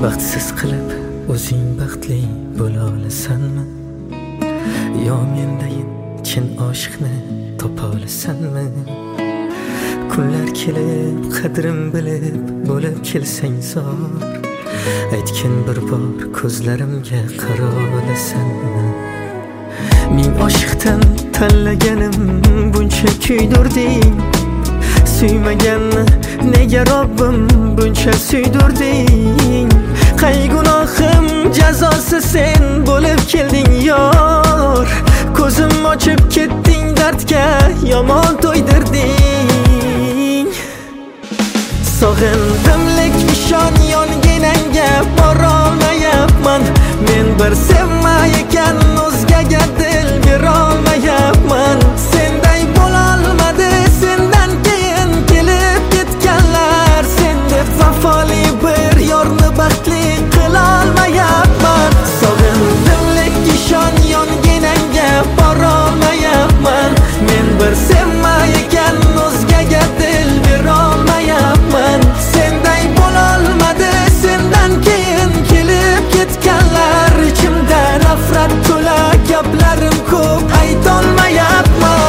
baxtsiz qilib o'zing baxtli bo'la olasanmi? Yo mendayin chin oshiqni topa olasanmi? Kunlar kelib qadrim bilib bo'lib kelsang zor, aytgin bir bor ko'zlarimga qara olasanmi? Men oshiqdan tanlaganim buncha kuydirding, suymaganni nega Robbim buncha suydirding? Qay gunohim jazosi sen bo'lib kelding yor, ko'zim ochib ketding dardga yomon to'ydirding. Sog'indim lek ishon yonginangga borolmayapman, men bir sevmayotgan o'zgaga dil berolmayapman. Senday bo'lolmadi sendan keyin kelib ketganlar, sen deb vafoli bir yorni baxtli qilolmayapman. Sog'indim lek ishon yonginangga borolmayapman, men bir sevmayotgan o'zgaga dil berolmayapman. Senday bo'lolmadi sendan keyin kelib ketganlar, ichimda nafrat to'la gaplarim ko'p aytolmayapman.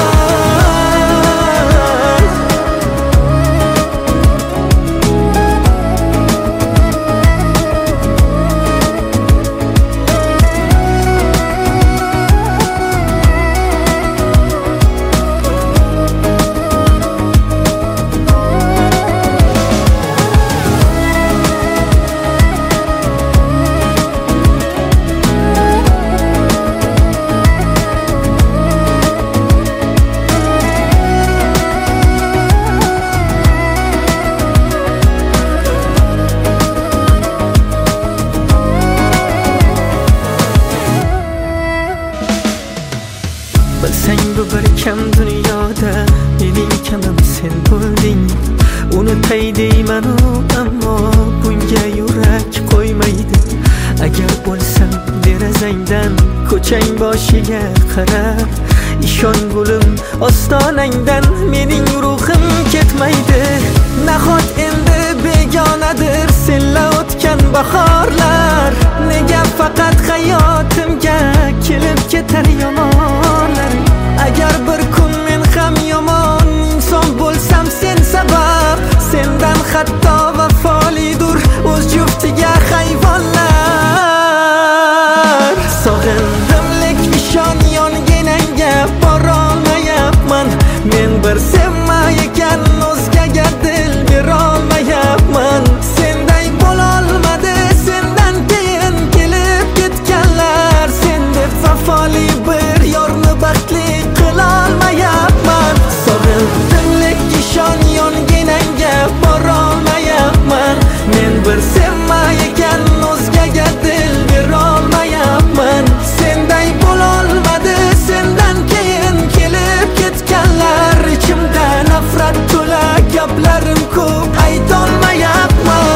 Bilsang bu bir kam dunyoda mening kamim sen bo'lding. Unutay deyman-u ammo bunga yurak qo'ymaydi. Agar o'lsam derazangdan ko'chang boshiga qarab, ishon gulim ostonangdan mening ruhim ketmaydi. Nahot endi begonadir senla o'tgan bahorlar, nega faqat hayotimga kelib ketar yomonlar? Agar bir kun men ham yomon inson bo'lsam sen sabab, sendan hatto vafolidur o'z juftiga hayvonlar. Sog'indim lek ishon yonginangga borolmayapman, men bir sevmayotgan o'zgaga dil berolmayapman. Senday bo'lolmadi sendan keyin kelib ketganlar, sen deb vafoli bir yorni baxtli qilolmayapman. Sog'indim lek ishon yonginangga borolmayapman, men bir sevmayotgan o'zgaga dil berolmayapman. Senday bo'lolmadi sendan keyin kelib ketganlar, ichimda nafrat to'la gaplarim ko'p aytolmayapman.